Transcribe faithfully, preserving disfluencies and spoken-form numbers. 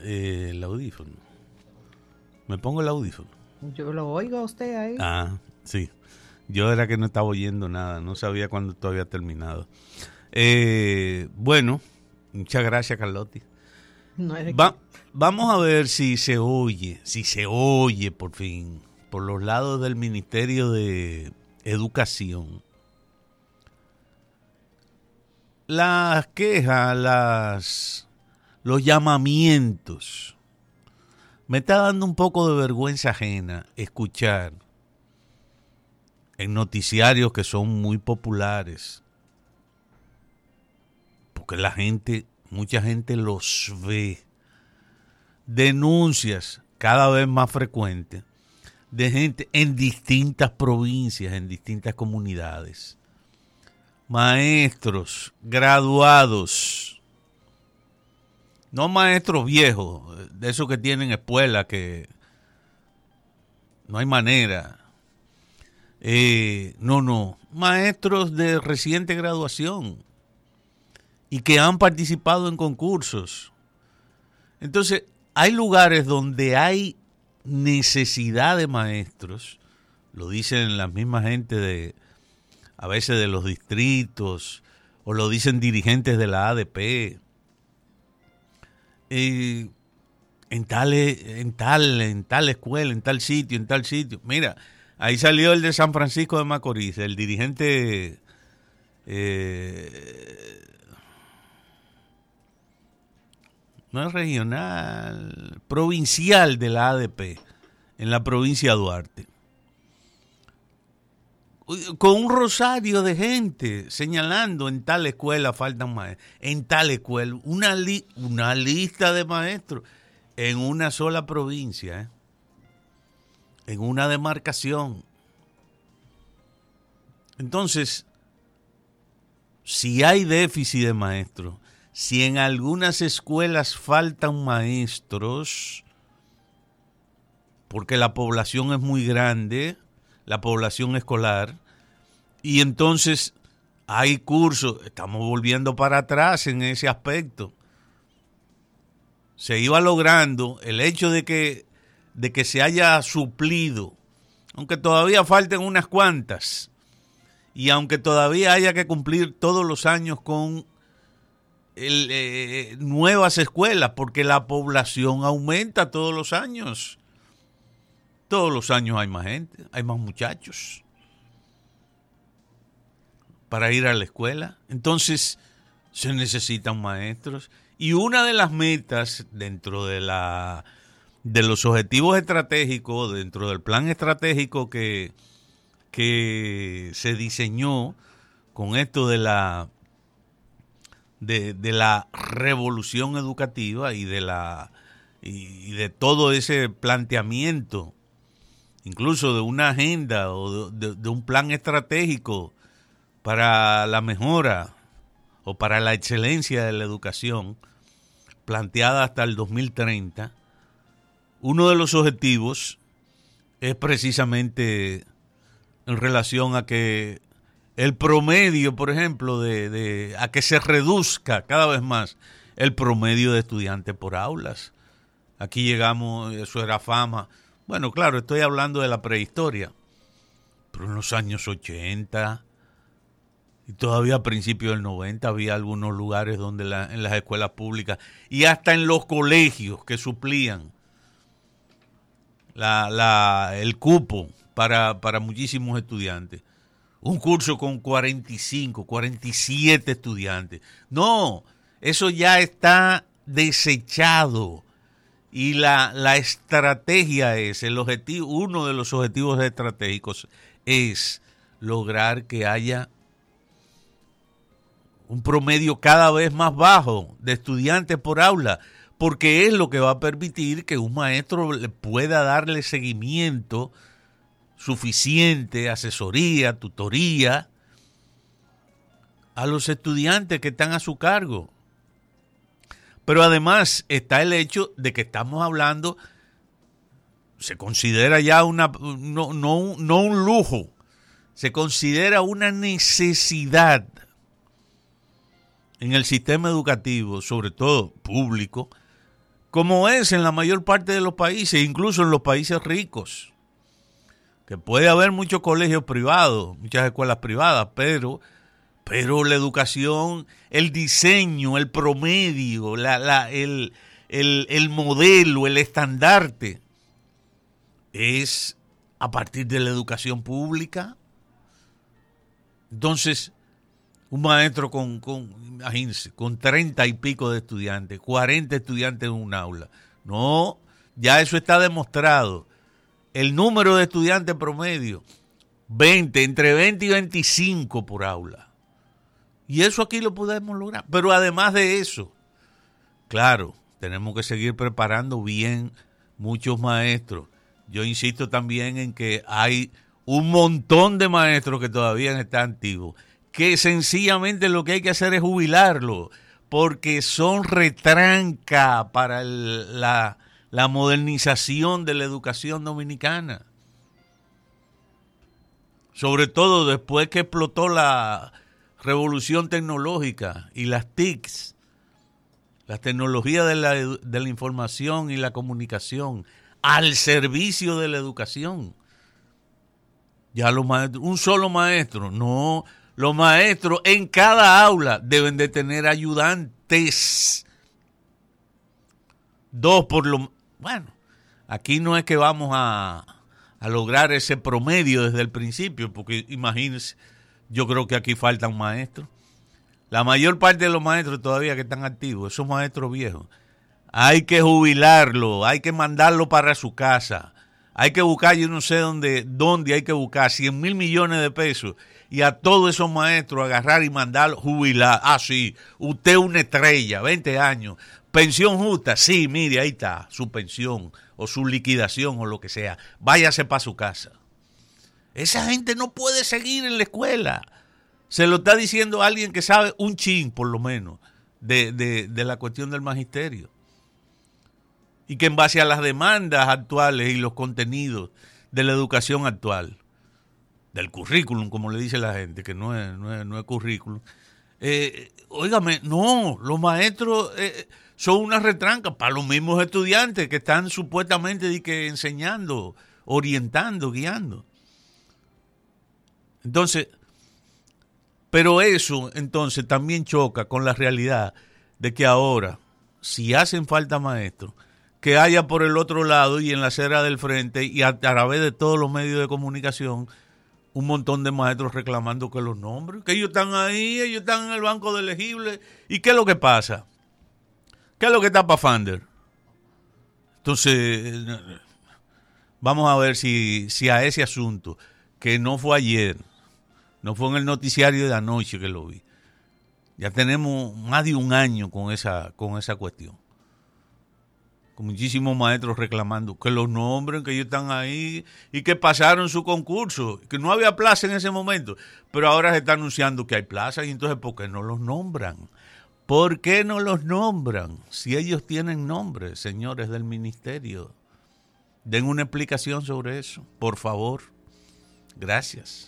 eh, el audífono. Me pongo el audífono. Yo lo oigo a usted ahí. Ah, sí. Yo era que no estaba oyendo nada, no sabía cuándo esto había terminado. Eh, bueno, muchas gracias, Carlotti. No es de Va, vamos a ver si se oye, si se oye por fin, por los lados del Ministerio de Educación. Las quejas, las, los llamamientos. Me está dando un poco de vergüenza ajena escuchar en noticiarios que son muy populares, porque la gente, mucha gente los ve, denuncias cada vez más frecuentes de gente en distintas provincias, en distintas comunidades, maestros graduados, no maestros viejos, de esos que tienen escuela que no hay manera. Eh, no, no, maestros de reciente graduación y que han participado en concursos. Entonces, hay lugares donde hay necesidad de maestros, lo dicen las mismas gente de, a veces de los distritos, o lo dicen dirigentes de la A D P, eh, en tal, en tal, en tal escuela, en tal sitio, en tal sitio. Mira, ahí salió el de San Francisco de Macorís, el dirigente eh, no es regional, provincial de la A D P, en la provincia de Duarte, con un rosario de gente señalando en tal escuela faltan maestros, en tal escuela, una, li, una lista de maestros en una sola provincia, ¿eh? En una demarcación. Entonces, si hay déficit de maestros, si en algunas escuelas faltan maestros, porque la población es muy grande, la población escolar, y entonces hay cursos, estamos volviendo para atrás en ese aspecto. Se iba logrando el hecho de que, de que se haya suplido, aunque todavía falten unas cuantas, y aunque todavía haya que cumplir todos los años con el, eh, nuevas escuelas, porque la población aumenta todos los años. Todos los años hay más gente, hay más muchachos para ir a la escuela. Entonces se necesitan maestros. Y una de las metas dentro de la de los objetivos estratégicos, dentro del plan estratégico que, que se diseñó con esto de la de, de la revolución educativa y de la y de todo ese planteamiento, incluso de una agenda o de, de, de un plan estratégico para la mejora o para la excelencia de la educación, planteada hasta el dos mil treinta, uno de los objetivos es precisamente en relación a que el promedio, por ejemplo, de, de a que se reduzca cada vez más el promedio de estudiantes por aulas. Aquí llegamos, eso era fama. Bueno, claro, estoy hablando de la prehistoria, pero en los años ochenta y todavía a principios del noventa había algunos lugares donde la, en las escuelas públicas y hasta en los colegios que suplían la, la, el cupo para, para muchísimos estudiantes. Un curso con cuarenta y cinco, cuarenta y siete estudiantes. No, eso ya está desechado. Y la, la estrategia es, el objetivo, uno de los objetivos estratégicos es lograr que haya un promedio cada vez más bajo de estudiantes por aula, porque es lo que va a permitir que un maestro le pueda darle seguimiento suficiente, asesoría, tutoría a los estudiantes que están a su cargo. Pero además está el hecho de que estamos hablando, se considera ya una no, no, no un lujo, se considera una necesidad en el sistema educativo, sobre todo público, como es en la mayor parte de los países, incluso en los países ricos, que puede haber muchos colegios privados, muchas escuelas privadas, pero, pero la educación, el diseño, el promedio, la, la, el, el, el modelo, el estandarte, es a partir de la educación pública. Entonces, un maestro con, con, imagínense, con treinta y pico de estudiantes, cuarenta estudiantes en un aula. No, ya eso está demostrado. El número de estudiantes promedio, veinte, entre veinte y veinticinco por aula. Y eso aquí lo podemos lograr. Pero además de eso, claro, tenemos que seguir preparando bien muchos maestros. Yo insisto también en que hay un montón de maestros que todavía están activos, que sencillamente lo que hay que hacer es jubilarlo, porque son retranca para el, la, la modernización de la educación dominicana. Sobre todo después que explotó la revolución tecnológica y las T I Cs, las tecnologías de la, de la información y la comunicación, al servicio de la educación. Ya los maestros, un solo maestro, no... Los maestros en cada aula deben de tener ayudantes. Dos por lo... Bueno, aquí no es que vamos a, a lograr ese promedio desde el principio, porque imagínense, yo creo que aquí faltan maestros. La mayor parte de los maestros todavía que están activos, esos maestros viejos, hay que jubilarlo, hay que mandarlo para su casa. Hay que buscar, yo no sé dónde, dónde hay que buscar cien mil millones de pesos y a todos esos maestros agarrar y mandarlos jubilar. Ah, sí, usted es una estrella, veinte años, pensión justa, sí, mire, ahí está, su pensión o su liquidación o lo que sea. Váyase para su casa. Esa gente no puede seguir en la escuela. Se lo está diciendo alguien que sabe un chin, por lo menos, de, de, de la cuestión del magisterio. Y que en base a las demandas actuales y los contenidos de la educación actual, del currículum, como le dice la gente, que no es, no es, no es currículum, eh, óigame, no, los maestros eh, son una retranca para los mismos estudiantes que están supuestamente de que enseñando, orientando, guiando. Entonces, pero eso entonces también choca con la realidad de que ahora, si hacen falta maestros, que haya por el otro lado y en la acera del frente y a, a través de todos los medios de comunicación un montón de maestros reclamando que los nombren, que ellos están ahí, ellos están en el banco de elegibles. ¿Y qué es lo que pasa? ¿Qué es lo que está para Fander? Entonces, vamos a ver si, si a ese asunto, que no fue ayer, no fue en el noticiario de anoche que lo vi, ya tenemos más de un año con esa, con esa cuestión. Con muchísimos maestros reclamando que los nombren, que ellos están ahí y que pasaron su concurso, que no había plaza en ese momento, pero ahora se está anunciando que hay plazas y entonces ¿por qué no los nombran? ¿Por qué no los nombran? Si ellos tienen nombre, señores del ministerio, den una explicación sobre eso, por favor. Gracias.